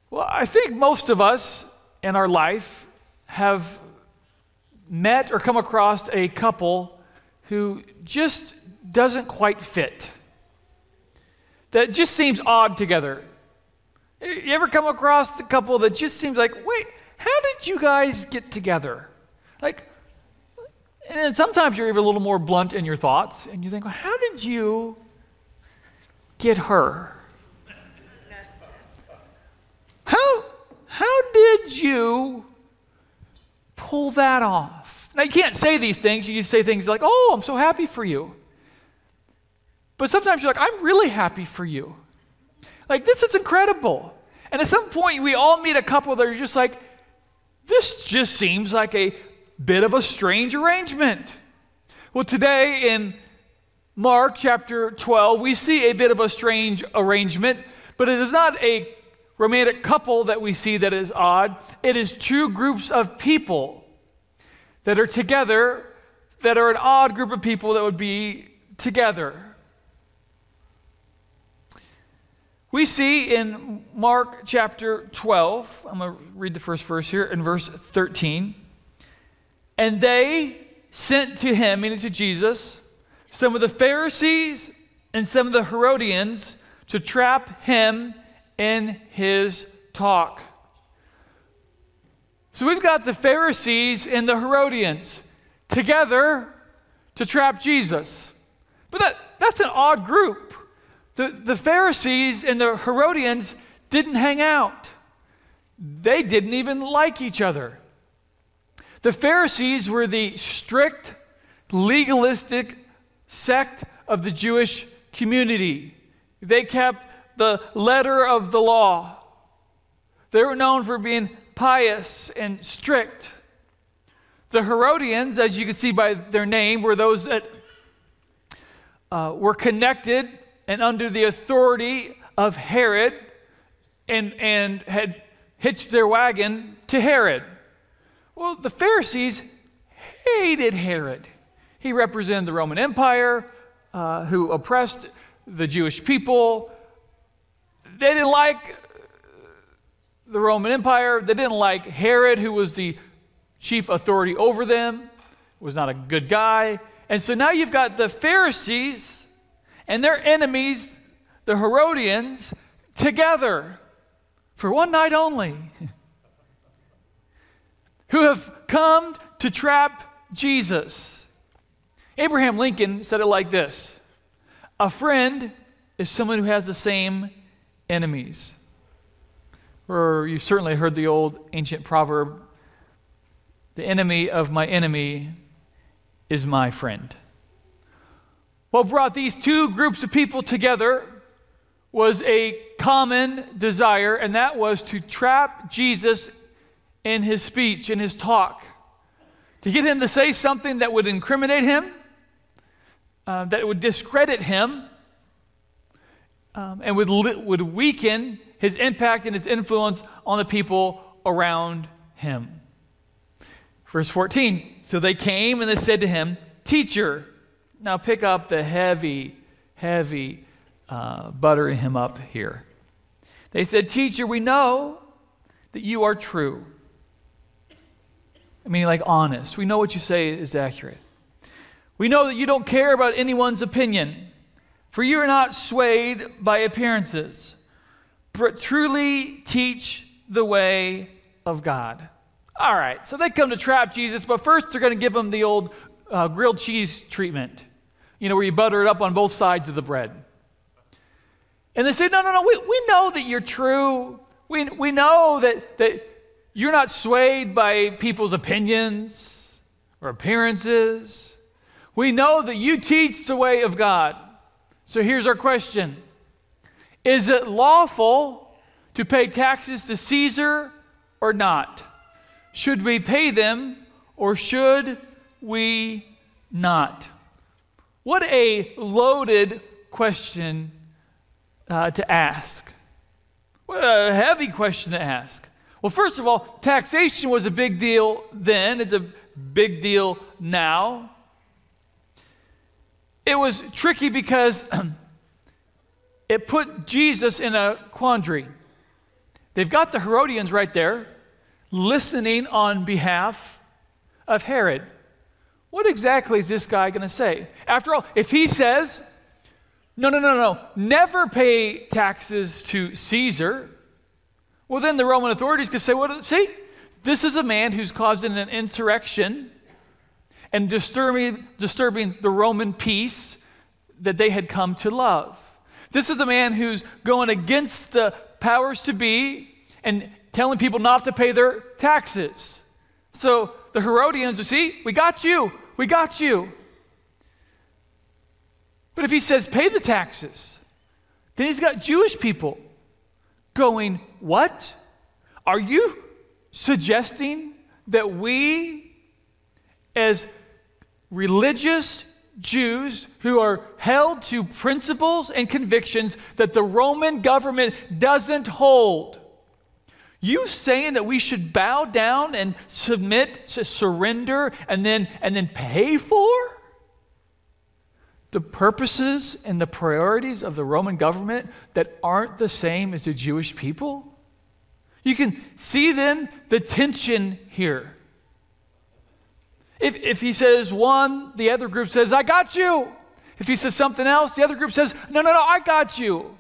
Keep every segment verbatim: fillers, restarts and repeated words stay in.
Well, I think most of us in our life have met or come across a couple who just doesn't quite fit, that just seems odd together. You ever come across a couple that just seems like, wait, how did you guys get together? Like, and then sometimes you're even a little more blunt in your thoughts, and you think, well, how did you get her? How, how did you pull that off? Now, you can't say these things. You say things like, oh, I'm so happy for you. But sometimes you're like, I'm really happy for you. Like, this is incredible. And at some point, we all meet a couple that are just like, this just seems like a bit of a strange arrangement. Well, today in Mark chapter twelve, we see a bit of a strange arrangement, but it is not a romantic couple that we see that is odd. It is two groups of people that are together, that are an odd group of people that would be together. We see in Mark chapter twelve, I'm going to read the first verse here, in verse thirteen. And they sent to him, meaning to Jesus, some of the Pharisees and some of the Herodians to trap him in his talk. So we've got the Pharisees and the Herodians together to trap Jesus. But that, that's an odd group. The, the Pharisees and the Herodians didn't hang out. They didn't even like each other. The Pharisees were the strict, legalistic sect of the Jewish community. They kept the letter of the law. They were known for being pious and strict. The Herodians, as you can see by their name, were those that uh, were connected and under the authority of Herod and, and had hitched their wagon to Herod. Well, the Pharisees hated Herod. He represented the Roman Empire, uh, who oppressed the Jewish people. They didn't like the Roman Empire. They didn't like Herod, who was the chief authority over them, was not a good guy. And so now you've got the Pharisees and their enemies, the Herodians, together for one night only, who have come to trap Jesus. Abraham Lincoln said it like this: a friend is someone who has the same enemies. Or you've certainly heard the old ancient proverb, the enemy of my enemy is my friend. What brought these two groups of people together was a common desire, and that was to trap Jesus in his speech, in his talk, to get him to say something that would incriminate him, uh, that would discredit him, um, and would, li- would weaken his impact and his influence on the people around him. Verse fourteen, so they came and they said to him, "Teacher," now pick up the heavy, heavy uh, buttering him up here. They said, "Teacher, we know that you are true." I mean, like honest. We know what you say is accurate. We know that you don't care about anyone's opinion, for you are not swayed by appearances, but truly teach the way of God. All right, so they come to trap Jesus, but first they're going to give him the old uh, grilled cheese treatment, you know, where you butter it up on both sides of the bread. And they say, no, no, no, we, we know that you're true. We, we know that, that you're not swayed by people's opinions or appearances. We know that you teach the way of God. So here's our question. Is it lawful to pay taxes to Caesar or not? Should we pay them or should we not? What a loaded question uh, to ask. What a heavy question to ask. Well, first of all, taxation was a big deal then. It's a big deal now. It was tricky because it put Jesus in a quandary. They've got the Herodians right there, listening on behalf of Herod. What exactly is this guy going to say? After all, if he says, no, no, no, no, never pay taxes to Caesar, well, then the Roman authorities could say, well, see, this is a man who's causing an insurrection and disturbing, disturbing the Roman peace that they had come to love. This is a man who's going against the powers to be and telling people not to pay their taxes. So the Herodians, you see, we got you, we got you. But if he says pay the taxes, then he's got Jewish people going, what? Are you suggesting that we, as religious Jews who are held to principles and convictions that the Roman government doesn't hold, you saying that we should bow down and submit, to surrender, and then and then pay for the purposes and the priorities of the Roman government that aren't the same as the Jewish people? You can see then the tension here. If, if he says one, the other group says, I got you. If he says something else, the other group says, no, no, no, I got you.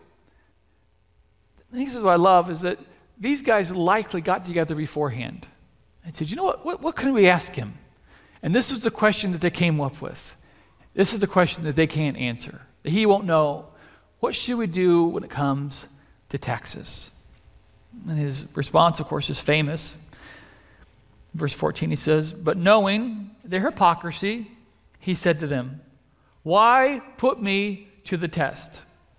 This is what I love, is that these guys likely got together beforehand and said, you know what, what, what can we ask him? And this was the question that they came up with. This is the question that they can't answer, that he won't know. What should we do when it comes to taxes? And his response, of course, is famous. Verse fourteen, he says, but knowing their hypocrisy, he said to them, why put me to the test?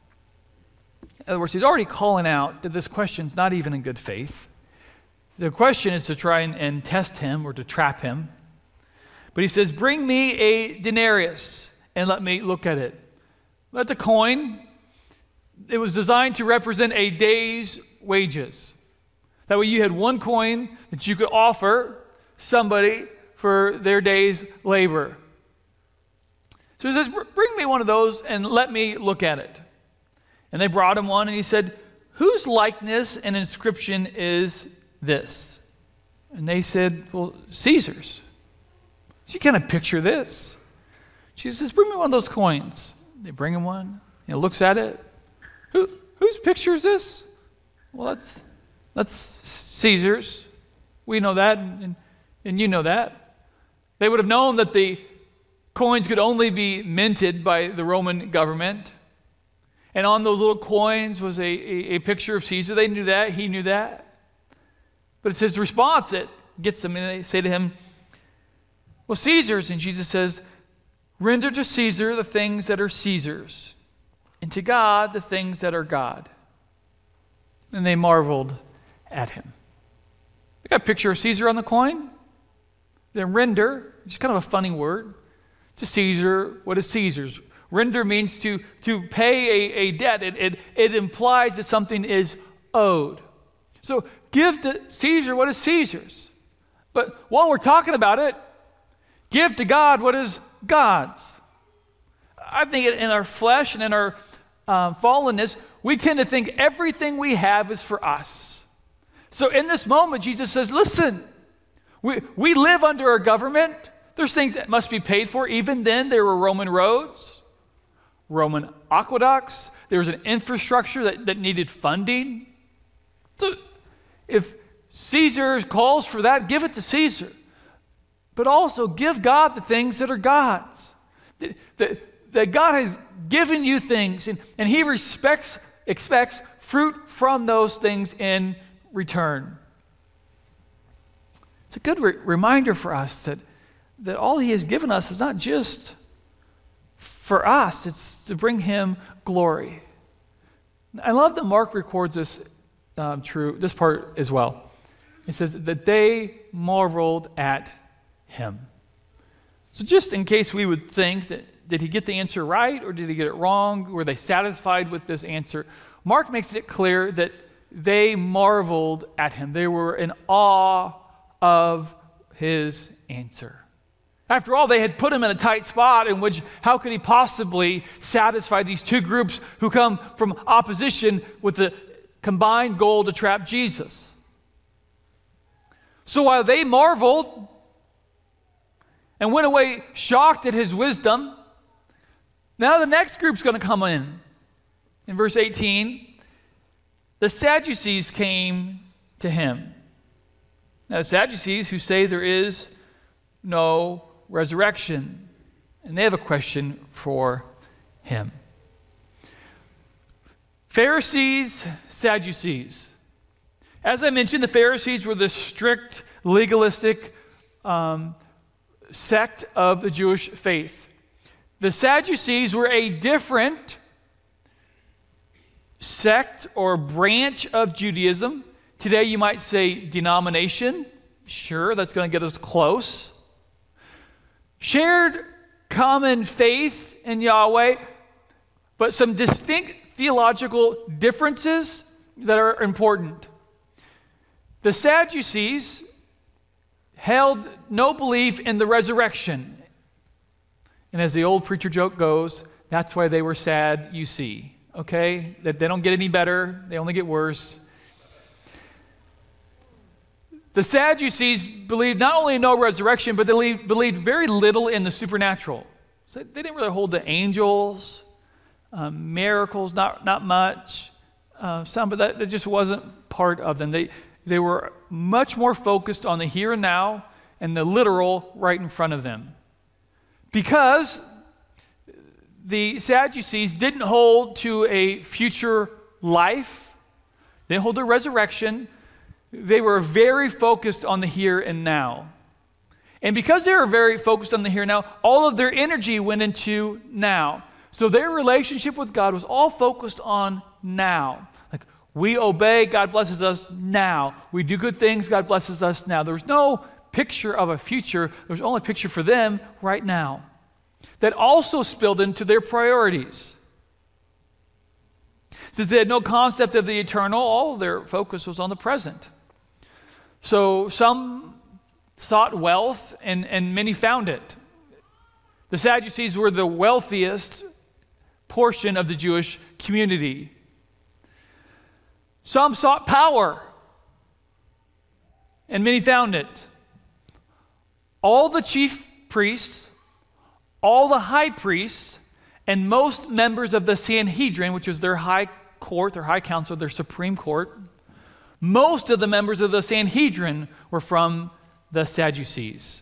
In other words, he's already calling out that this question's not even in good faith. The question is to try and, and test him or to trap him. But he says, bring me a denarius and let me look at it. That's a coin. It was designed to represent a day's wages. That way you had one coin that you could offer somebody for their day's labor. So he says, bring me one of those and let me look at it. And they brought him one, and he said, whose likeness and inscription is this? And they said, well, Caesar's. So you kind of picture this. She says, bring me one of those coins. They bring him one. He looks at it. Who, whose picture is this? Well, that's, that's Caesar's. We know that, and, and you know that. They would have known that the coins could only be minted by the Roman government. And on those little coins was a, a, a picture of Caesar. They knew that. He knew that. But it's his response that gets them. And they say to him, well, Caesar's. And Jesus says, render to Caesar the things that are Caesar's, and to God the things that are God. And they marveled at him. We got a picture of Caesar on the coin. Then render, which is kind of a funny word, to Caesar what is Caesar's. Render means to, to pay a, a debt. It, it, it implies that something is owed. So give to Caesar what is Caesar's. But while we're talking about it, give to God what is God's. I think in our flesh and in our um, fallenness, we tend to think everything we have is for us. So in this moment, Jesus says, listen, we, we live under a government. There's things that must be paid for. Even then, there were Roman roads, Roman aqueducts. There was an infrastructure that, that needed funding. So if Caesar calls for that, give it to Caesar. But also give God the things that are God's. That, that, that God has given you things, and, and he respects, expects fruit from those things in return. It's a good re- reminder for us that, that all he has given us is not just for us, it's to bring him glory. I love that Mark records this um, true, this part as well. It says that they marveled at him. So just in case we would think that, did he get the answer right or did he get it wrong? Were they satisfied with this answer? Mark makes it clear that they marveled at him. They were in awe of his answer. After all, they had put him in a tight spot in which how could he possibly satisfy these two groups who come from opposition with the combined goal to trap Jesus. So while they marveled and went away shocked at his wisdom, now the next group's going to come in. In verse eighteen, the Sadducees came to him. Now the Sadducees who say there is no resurrection, and they have a question for him. Pharisees, Sadducees. As I mentioned, the Pharisees were the strict, legalistic um, sect of the Jewish faith. The Sadducees were a different sect or branch of Judaism. Today you might say denomination. Sure, that's going to get us close. Shared common faith in Yahweh, but some distinct theological differences that are important. The Sadducees held no belief in the resurrection. And as the old preacher joke goes, that's why they were sad, you see. Okay? That they don't get any better, they only get worse. The Sadducees believed not only in no resurrection, but they believed, believed very little in the supernatural. So they didn't really hold the angels, um, miracles, not, not much. Uh, some, but that, that just wasn't part of them. They, they were much more focused on the here and now and the literal right in front of them. Because the Sadducees didn't hold to a future life, they didn't hold to resurrection. They were very focused on the here and now. And because they were very focused on the here and now, all of their energy went into now. So their relationship with God was all focused on now. Like, we obey, God blesses us now. We do good things, God blesses us now. There was no picture of a future. There was only a picture for them right now. That also spilled into their priorities. Since they had no concept of the eternal, all of their focus was on the present. So some sought wealth, and, and many found it. The Sadducees were the wealthiest portion of the Jewish community. Some sought power, and many found it. All the chief priests, all the high priests, and most members of the Sanhedrin, which was their high court, their high council, their supreme court, most of the members of the Sanhedrin were from the Sadducees.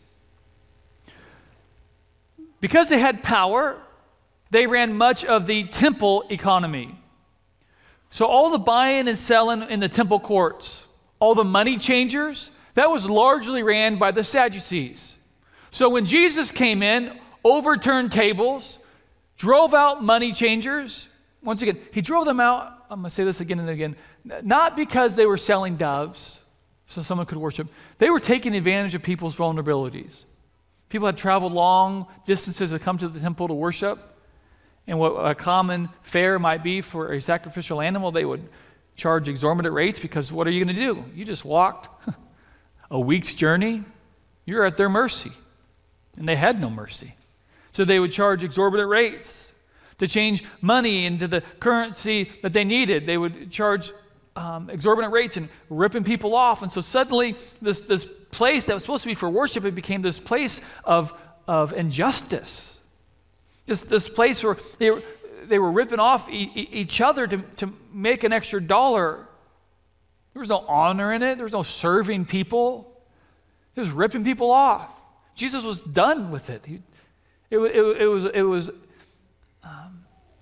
Because they had power, they ran much of the temple economy. So all the buying and selling in the temple courts, all the money changers, that was largely ran by the Sadducees. So when Jesus came in, overturned tables, drove out money changers. Once again, he drove them out, I'm going to say this again and again, not because they were selling doves so someone could worship. They were taking advantage of people's vulnerabilities. People had traveled long distances to come to the temple to worship, and what a common fare might be for a sacrificial animal, they would charge exorbitant rates, because what are you going to do? You just walked a week's journey. You're at their mercy, and they had no mercy. So they would charge exorbitant rates to change money into the currency that they needed. They would charge um, exorbitant rates and ripping people off. And so suddenly this, this place that was supposed to be for worship, it became this place of, of injustice. Just this place where they were, they were ripping off e- e- each other to, to make an extra dollar. There was no honor in it. There was no serving people. It was ripping people off. Jesus was done with it. He, it, it, it was, it was, um,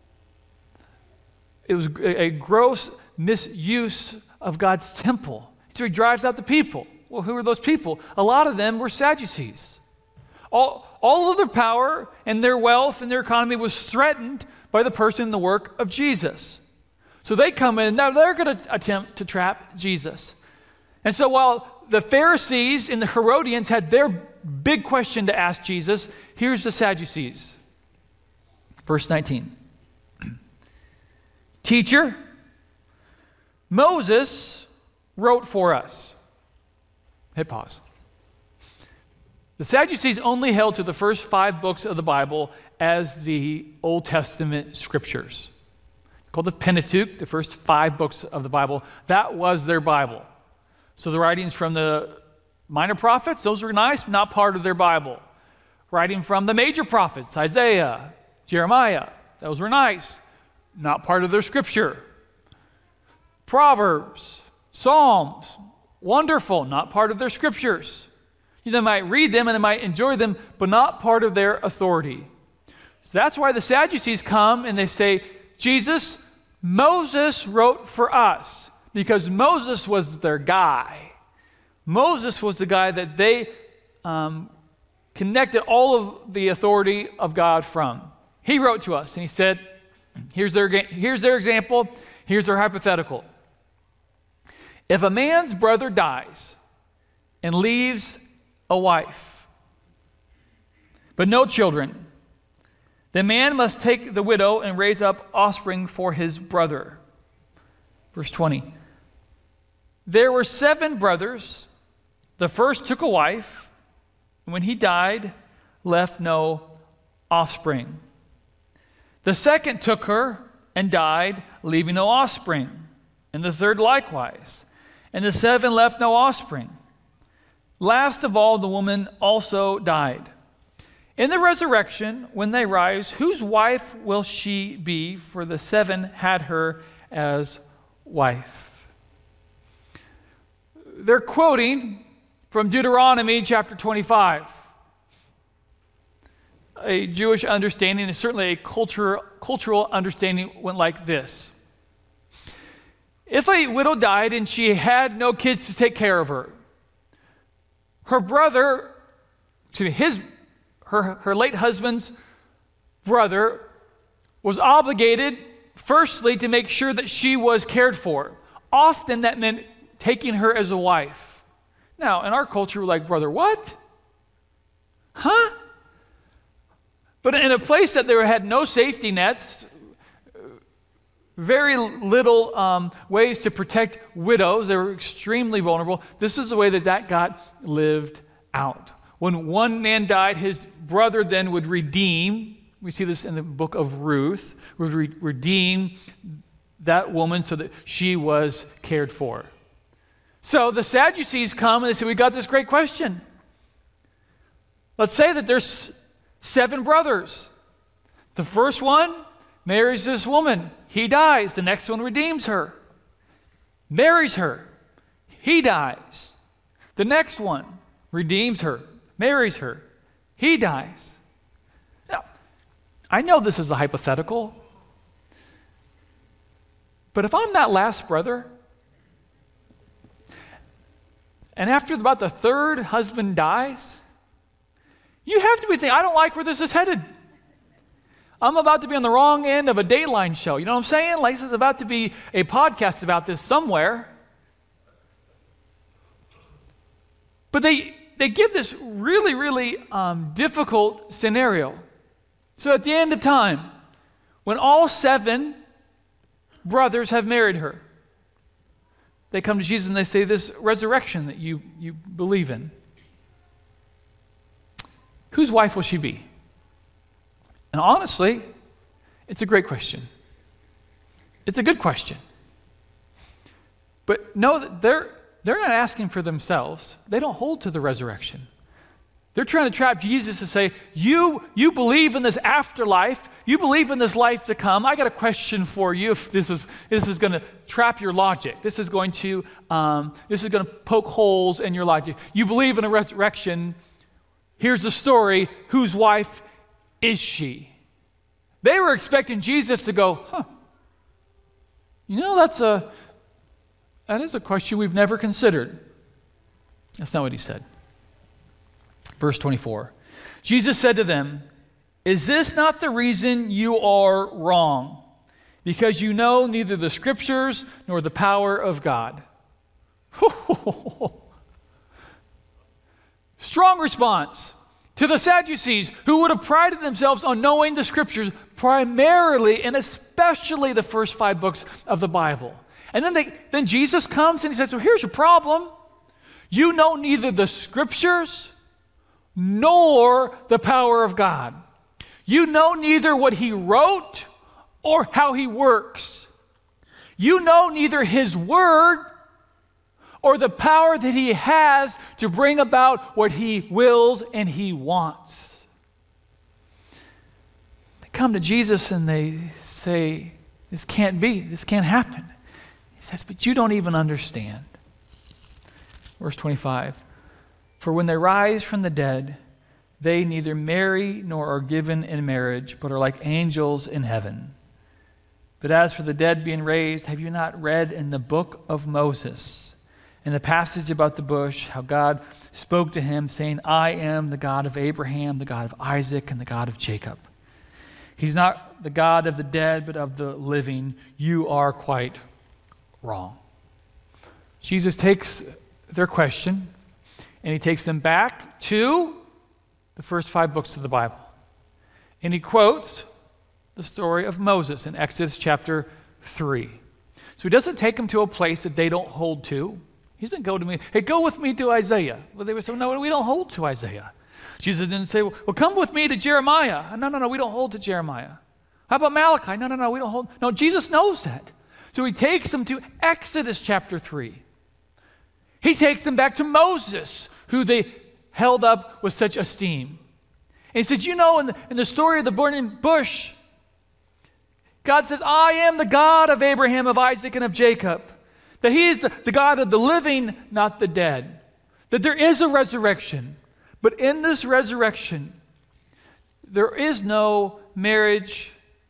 it was a, a gross misuse of God's temple. So he drives out the people. Well, who are those people? A lot of them were Sadducees. All, all of their power and their wealth and their economy was threatened by the person and the work of Jesus. So they come in, now they're going to attempt to trap Jesus. And so while the Pharisees and the Herodians had their big question to ask Jesus, here's the Sadducees. Verse nineteen. Teacher, Moses wrote for us. Hit pause. The Sadducees only held to the first five books of the Bible as the Old Testament scriptures. called the Pentateuch, the first five books of the Bible. That was their Bible. So the writings from the minor prophets, those were nice, but not part of their Bible. Writing from the major prophets, Isaiah, Jeremiah, those were nice, not part of their scripture. Proverbs, Psalms, wonderful, not part of their scriptures. They might read them and they might enjoy them, but not part of their authority. So that's why the Sadducees come and they say, Jesus, Moses wrote for us, because Moses was their guy. Moses was the guy that they um, connected all of the authority of God from. He wrote to us and he said, here's their, here's their example, here's their hypothetical. If a man's brother dies and leaves a wife, but no children, the man must take the widow and raise up offspring for his brother. Verse twenty. There were seven brothers. The first took a wife, and when he died, left no offspring. The second took her and died, leaving no offspring. And the third likewise. And the seven left no offspring. Last of all, the woman also died. In the resurrection, when they rise, whose wife will she be? For the seven had her as wife. They're quoting from Deuteronomy chapter twenty-five. A Jewish understanding, and certainly a culture, cultural understanding, went like this. If a widow died and she had no kids to take care of her, her brother, excuse me, his, her, her late husband's brother was obligated, firstly, to make sure that she was cared for. Often that meant taking her as a wife. Now, in our culture, we're like, brother, what? Huh? But in a place that there had no safety nets, very little um, ways to protect widows, they were extremely vulnerable, this is the way that that got lived out. When one man died, his brother then would redeem, we see this in the book of Ruth, would re- redeem that woman so that she was cared for. So the Sadducees come and they say, we got this great question. Let's say that there's seven brothers. The first one marries this woman. He dies. The next one redeems her. Marries her. He dies. The next one redeems her. Marries her. He dies. Now, I know this is a hypothetical, but if I'm that last brother, and after about the third husband dies, you have to be thinking, I don't like where this is headed. I'm about to be on the wrong end of a Dateline show. You know what I'm saying? Like there's about to be a podcast about this somewhere. But they, they give this really, really um, difficult scenario. So at the end of time, when all seven brothers have married her, they come to Jesus and they say, this resurrection that you, you believe in, whose wife will she be? And honestly, it's a great question. It's a good question. But know that they're, they're not asking for themselves. They don't hold to the resurrection. They're trying to trap Jesus to say, you, you believe in this afterlife. You believe in this life to come. I got a question for you if this is, this is going to trap your logic. This is going to, um, this is going to poke holes in your logic. You believe in a resurrection. Here's the story. Whose wife is she? They were expecting Jesus to go, huh, you know, that's a, that is a question we've never considered. That's not what he said. Verse twenty-four, Jesus said to them, is this not the reason you are wrong? Because you know neither the scriptures nor the power of God. Strong response to the Sadducees, who would have prided themselves on knowing the scriptures primarily and especially the first five books of the Bible. And then, they, then Jesus comes and he says, so here's your problem. You know neither the scriptures nor the power of God. You know neither what he wrote or how he works. You know neither his word or the power that he has to bring about what he wills and he wants. They come to Jesus and they say, this can't be, this can't happen. He says, but you don't even understand. Verse twenty-five, for when they rise from the dead, they neither marry nor are given in marriage, but are like angels in heaven. But as for the dead being raised, have you not read in the book of Moses, in the passage about the bush, how God spoke to him, saying, I am the God of Abraham, the God of Isaac, and the God of Jacob. He's not the God of the dead, but of the living. You are quite wrong. Jesus takes their question, and he takes them back to the first five books of the Bible. And he quotes the story of Moses in Exodus chapter three. So he doesn't take them to a place that they don't hold to. He doesn't go to me, hey, go with me to Isaiah. Well, they would say, no, we don't hold to Isaiah. Jesus didn't say, well, come with me to Jeremiah. No, no, no, we don't hold to Jeremiah. How about Malachi? No, no, no, we don't hold. No, Jesus knows that. So he takes them to Exodus chapter three. He takes them back to Moses, who they held up with such esteem. And he said, you know, in the, in the story of the burning bush, God says, I am the God of Abraham, of Isaac, and of Jacob. That he is the, the God of the living, not the dead. That there is a resurrection. But in this resurrection, there is no marriage.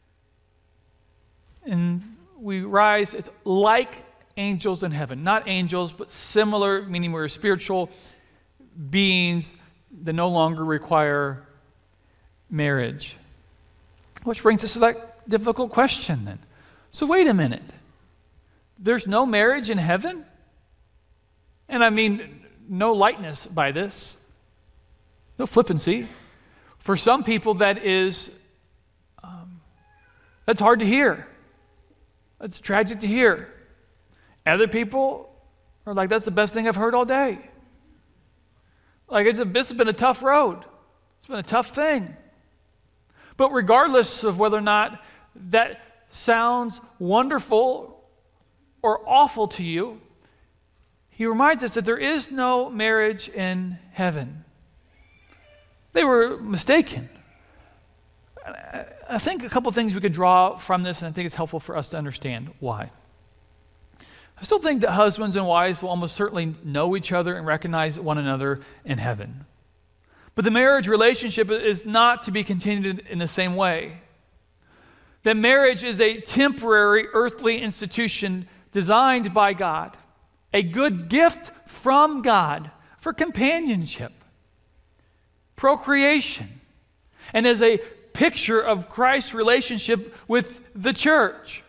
And we rise, it's like angels in heaven. Not angels, but similar, meaning we're spiritual beings that no longer require marriage. Which brings us to that difficult question then. So wait a minute. There's no marriage in heaven? And I mean, no lightness by this. No flippancy. For some people, that is, um, that's hard to hear. That's tragic to hear. Other people are like, that's the best thing I've heard all day. Like, it's a, this has been a tough road. It's been a tough thing. But regardless of whether or not that sounds wonderful or awful to you, he reminds us that there is no marriage in heaven. They were mistaken. I think a couple things we could draw from this, and I think it's helpful for us to understand why. I still think that husbands and wives will almost certainly know each other and recognize one another in heaven. But the marriage relationship is not to be continued in the same way. That marriage is a temporary earthly institution designed by God, a good gift from God for companionship, procreation, and as a picture of Christ's relationship with the church.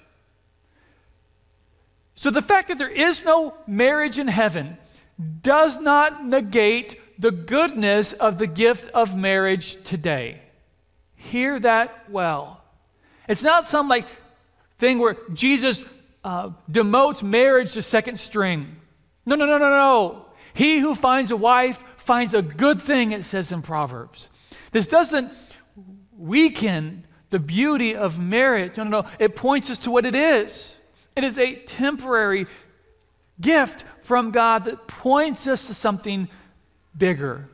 So the fact that there is no marriage in heaven does not negate the goodness of the gift of marriage today. Hear that well. It's not some like thing where Jesus uh, demotes marriage to second string. No, no, no, no, no. He who finds a wife finds a good thing, it says in Proverbs. This doesn't weaken the beauty of marriage. No, no, no. It points us to what it is. It is a temporary gift from God that points us to something bigger.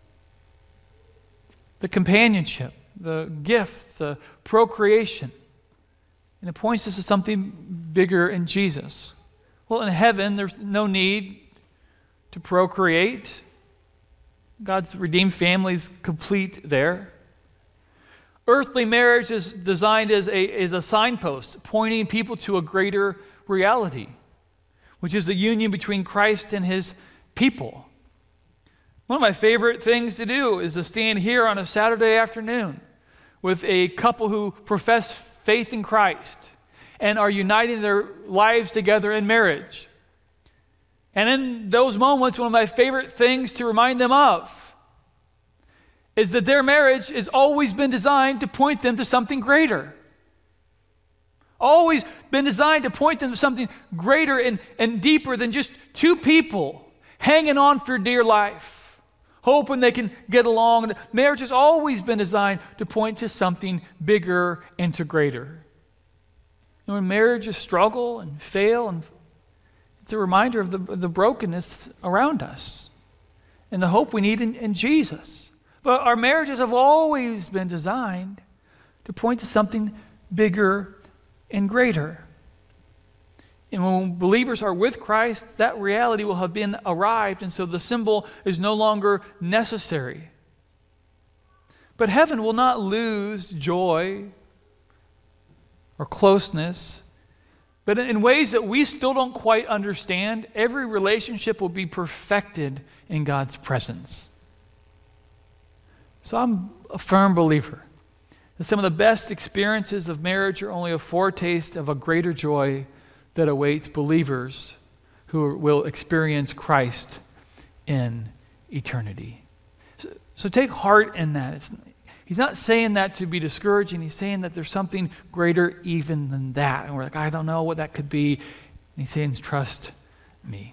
The companionship, the gift, the procreation. And it points us to something bigger in Jesus. Well, in heaven, there's no need to procreate. God's redeemed family is complete there. Earthly marriage is designed as a, as a signpost, pointing people to a greater reality, which is the union between Christ and his people. One of my favorite things to do is to stand here on a Saturday afternoon with a couple who profess faith in Christ and are uniting their lives together in marriage. And in those moments, one of my favorite things to remind them of is that their marriage has always been designed to point them to something greater. Always been designed to point them to something greater and, and deeper than just two people hanging on for dear life, hoping they can get along. Marriage has always been designed to point to something bigger and to greater. And when marriages struggle and fail, and it's a reminder of the, the brokenness around us and the hope we need in, in Jesus. But our marriages have always been designed to point to something bigger and greater. And when believers are with Christ, that reality will have been arrived, and so the symbol is no longer necessary. But heaven will not lose joy or closeness, but in ways that we still don't quite understand. Every relationship will be perfected in God's presence. So I'm a firm believer that some of the best experiences of marriage are only a foretaste of a greater joy that awaits believers who will experience Christ in eternity. So, so take heart in that. It's, he's not saying that to be discouraging. He's saying that there's something greater even than that. And we're like, I don't know what that could be. And he's saying, trust me.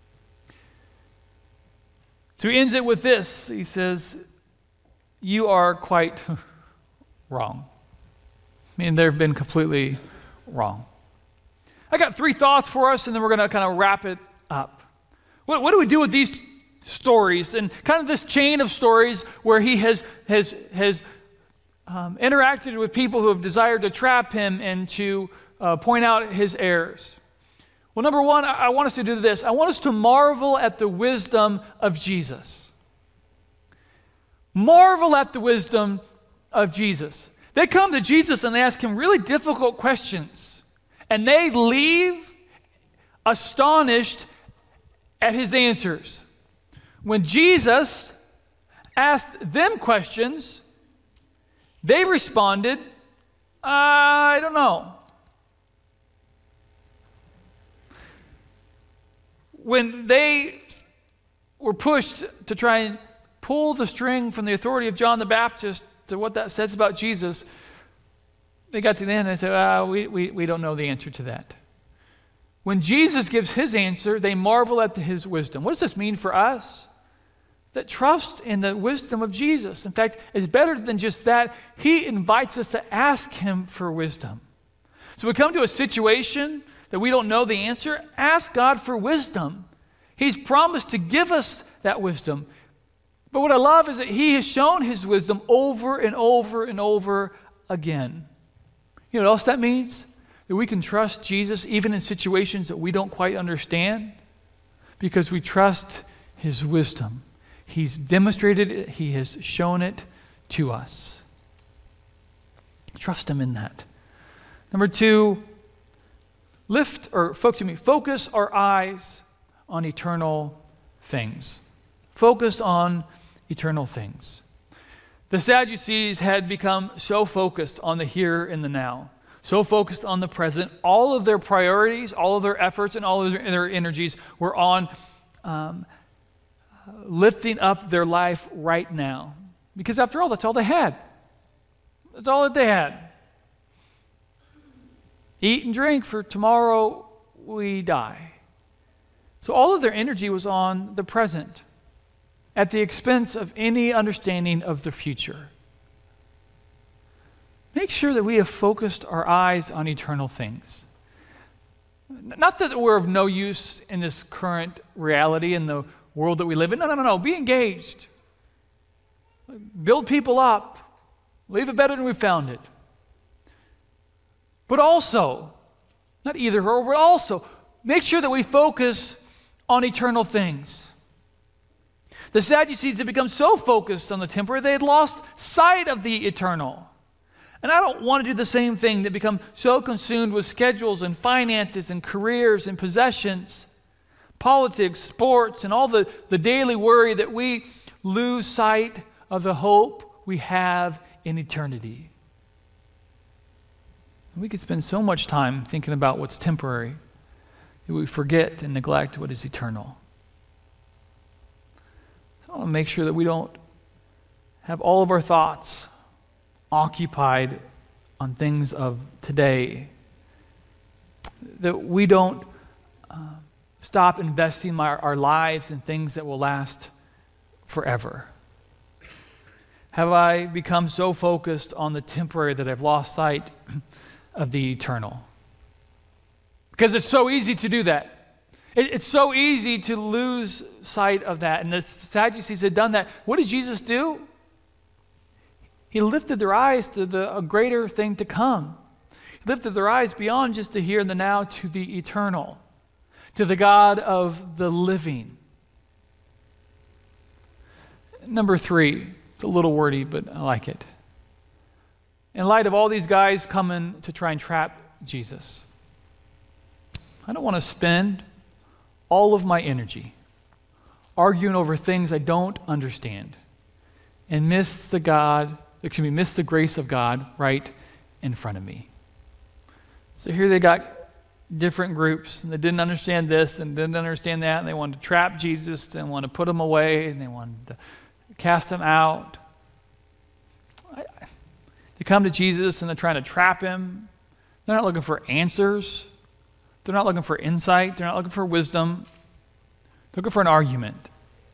So he ends it with this. He says, you are quite wrong. I mean, they've been completely wrong. I got three thoughts for us, and then we're going to kind of wrap it up. What, what do we do with these stories and kind of this chain of stories where he has has has um, interacted with people who have desired to trap him and to uh, point out his errors? Well, number one, I, I want us to do this. I want us to marvel at the wisdom of Jesus. Marvel at the wisdom of Jesus. They come to Jesus and they ask him really difficult questions. And they leave astonished at his answers. When Jesus asked them questions, they responded, I don't know. When they were pushed to try and pull the string from the authority of John the Baptist to what that says about Jesus, they got to the end and they said, ah, we, we, we don't know the answer to that. When Jesus gives his answer, they marvel at his wisdom. What does this mean for us? That trust in the wisdom of Jesus. In fact, it's better than just that. He invites us to ask him for wisdom. So we come to a situation that we don't know the answer, ask God for wisdom. He's promised to give us that wisdom. But what I love is that he has shown his wisdom over and over and over again. You know what else that means? That we can trust Jesus even in situations that we don't quite understand because we trust his wisdom. He's demonstrated it. He has shown it to us. Trust him in that. Number two, lift or focus me, focus our eyes on eternal things. Focus on eternal things. The Sadducees had become so focused on the here and the now, so focused on the present. All of their priorities, all of their efforts, and all of their, their energies were on um, lifting up their life right now. Because after all, that's all they had. That's all that they had. Eat and drink, for tomorrow we die. So all of their energy was on the present, at the expense of any understanding of the future. Make sure that we have focused our eyes on eternal things. Not that we're of no use in this current reality in the world that we live in. No, no, no, no. Be engaged. Build people up. Leave it better than we found it. But also, not either or, but also, make sure that we focus on eternal things. The Sadducees had become so focused on the temporary, they had lost sight of the eternal. And I don't want to do the same thing, that become so consumed with schedules and finances and careers and possessions, politics, sports, and all the, the daily worry that we lose sight of the hope we have in eternity. We could spend so much time thinking about what's temporary that we forget and neglect what is eternal. So I want to make sure that we don't have all of our thoughts occupied on things of today, that we don't uh, stop investing my, our lives in things that will last forever. Have I become so focused on the temporary that I've lost sight of the eternal? Because it's so easy to do that. It, it's so easy to lose sight of that. And the Sadducees had done that. What did Jesus do? He lifted their eyes to the, a greater thing to come. He lifted their eyes beyond just the here and the now to the eternal, to the God of the living. Number three, it's a little wordy, but I like it. In light of all these guys coming to try and trap Jesus, I don't want to spend all of my energy arguing over things I don't understand and miss the God, excuse me, miss the grace of God right in front of me. So here they got different groups, and they didn't understand this and didn't understand that, and they wanted to trap Jesus and want to put him away, and they wanted to cast him out. I, they come to Jesus and they're trying to trap him. They're not looking for answers. They're not looking for insight. They're not looking for wisdom. They're looking for an argument.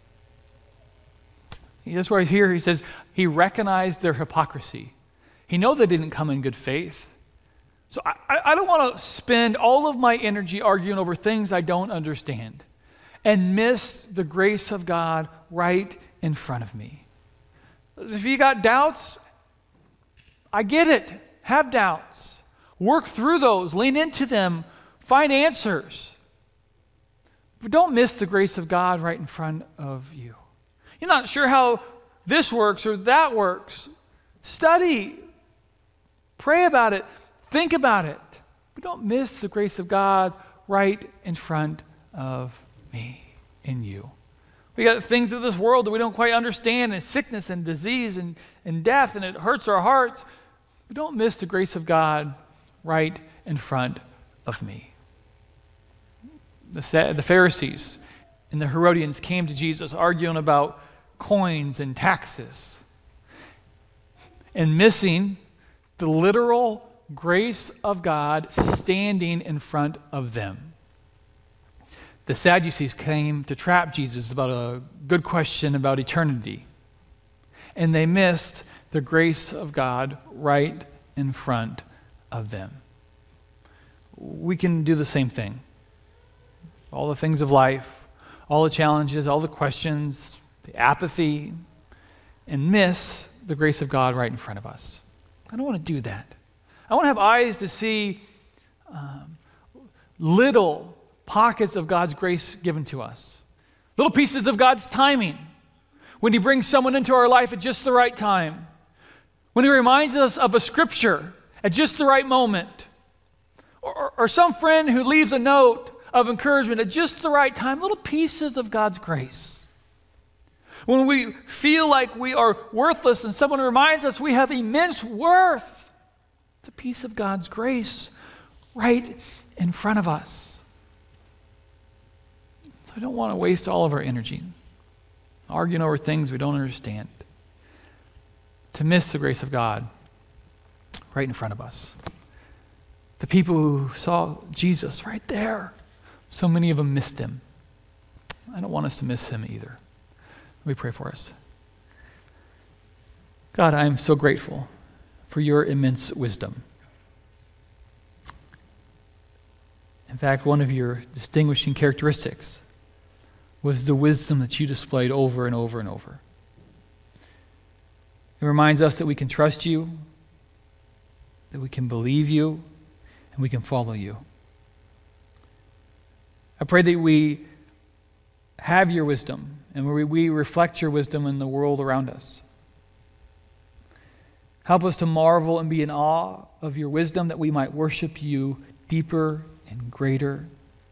That's why here he says he recognized their hypocrisy. He knew they didn't come in good faith. So I, I don't want to spend all of my energy arguing over things I don't understand and miss the grace of God right in front of me. If you got doubts, I get it. Have doubts. Work through those. Lean into them. Find answers. But don't miss the grace of God right in front of you. You're not sure how this works or that works. Study. Pray about it. Think about it. But don't miss the grace of God right in front of me and you. We got things of this world that we don't quite understand, and sickness and disease and, and death, and it hurts our hearts. But don't miss the grace of God right in front of me. The, the Pharisees and the Herodians came to Jesus arguing about coins and taxes and missing the literal grace of God standing in front of them. The Sadducees came to trap Jesus about a good question about eternity, and they missed the grace of God right in front of them. We can do the same thing. All the things of life, all the challenges, all the questions, the apathy, and miss the grace of God right in front of us. I don't want to do that. I want to have eyes to see um, little pockets of God's grace given to us. Little pieces of God's timing. When he brings someone into our life at just the right time. When he reminds us of a scripture at just the right moment. Or, or, or some friend who leaves a note of encouragement at just the right time. Little pieces of God's grace. When we feel like we are worthless and someone reminds us we have immense worth. It's a piece of God's grace right in front of us. So I don't want to waste all of our energy arguing over things we don't understand, to miss the grace of God right in front of us. The people who saw Jesus right there, so many of them missed him. I don't want us to miss him either. Let me pray for us. God, I am so grateful for your immense wisdom. In fact, one of your distinguishing characteristics was the wisdom that you displayed over and over and over. It reminds us that we can trust you, that we can believe you, and we can follow you. I pray that we have your wisdom and we, we reflect your wisdom in the world around us. Help us to marvel and be in awe of your wisdom, that we might worship you deeper and greater.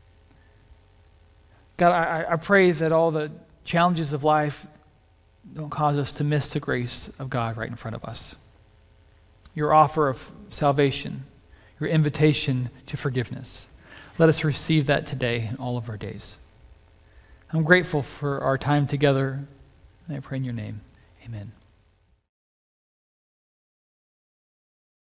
God, I, I pray that all the challenges of life don't cause us to miss the grace of God right in front of us. Your offer of salvation, your invitation to forgiveness. Let us receive that today in all of our days. I'm grateful for our time together, and I pray in your name. Amen.